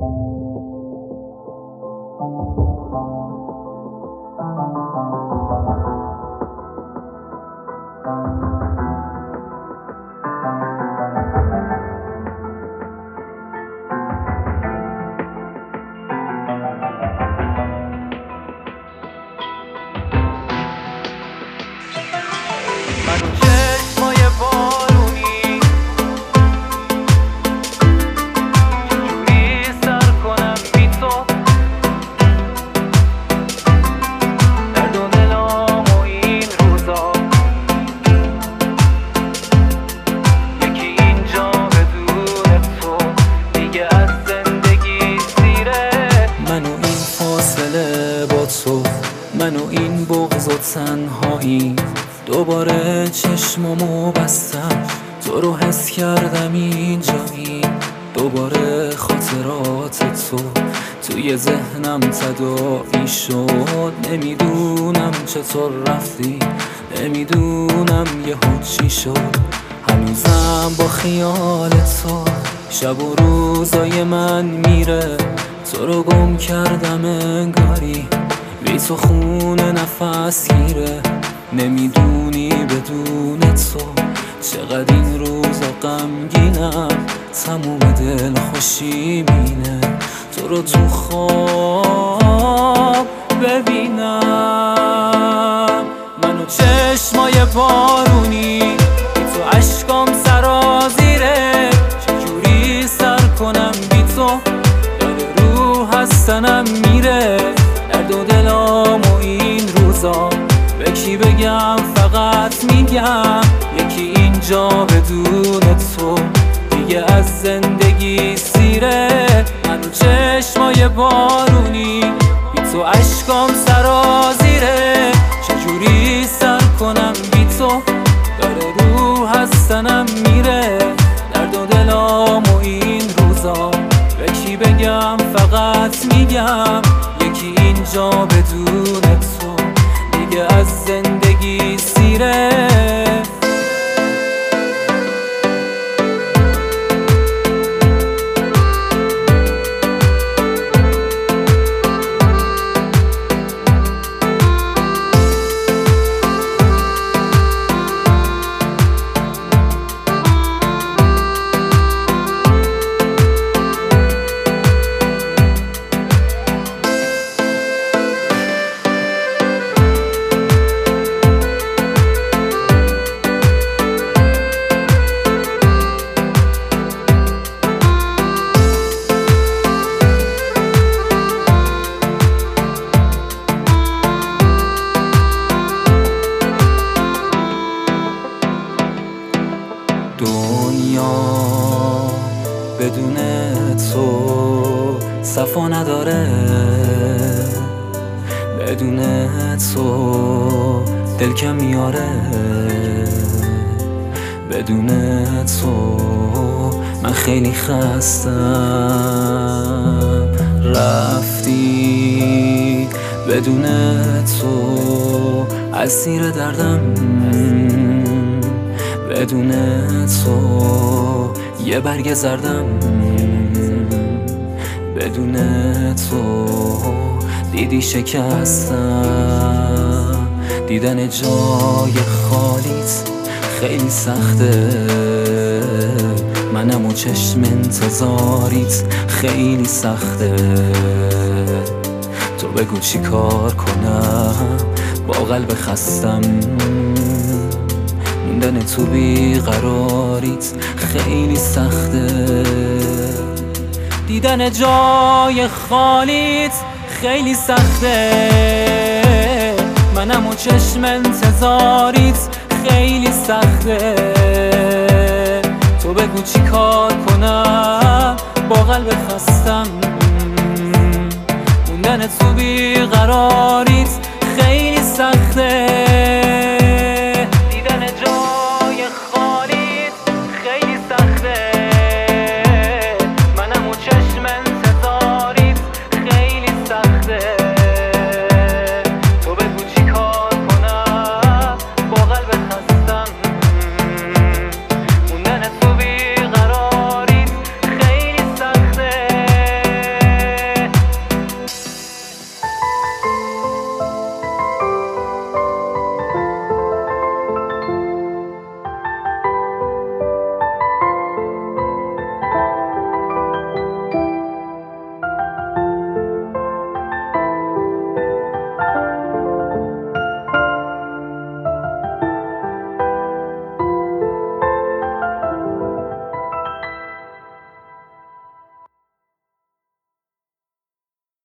منو چشمای بارونی چجوری سر کنم بی تو، درد و دلام و این روزا، یکی اینجا بدون تو دیگه از زندگی سیره. منو این فاصله با تو، منو این بغض و تنهایی، دوباره چشمامو بستم تو رو حس کردم اینجایی، دوباره خاطرات تو توی ذهنم تداعی شد. نمیدونم چطور رفتی، نمیدونم یهو چی شد، هنوزم با خیال تو شب و روزای من میره. تو رو گم کردم انگاری، بی تو خونه نفس گیره. نمیدونی بدون تو چقدر این روزا غمگینم، تموم دل خوشیمینه تو رو تو خواب ببینم. منو چشمای بارونی بی تو عشقام سرازیره، چجوری سر کنم بی تو، یاد روح هستنم میره. درد و دلام و این روزا به کی بگم، فقط میگم یکی اینجا بدون تو دیگه از زندگی سیره. منو چشمای بارونی بی تو عشقام سرازیره، چجوری سر کنم بی تو، داره روح هستنم میره. درد و دلام و این روزا به کی بگم، فقط میگم یکی اینجا بدون تو دیگه از زندگی سیره. دنیا بدون تو صفا نداره، بدون تو دل کم میاره، بدون تو من خیلی خستم. رفتی بدون تو اسیر دردم، بدون تو یه برگ زردم، بدون تو دیدی شکستم. دیدن جای خالیت خیلی سخته، منم و چشم انتظاریت خیلی سخته. تو بگو چی کار کنم با قلب خستم، موندن تو بیقراریت خیلی سخته. دیدن جای خالیت خیلی سخته، منم و چشم انتظاریت خیلی سخته. تو بگو چی کار کنم با قلب خستم، موندن تو بیقراری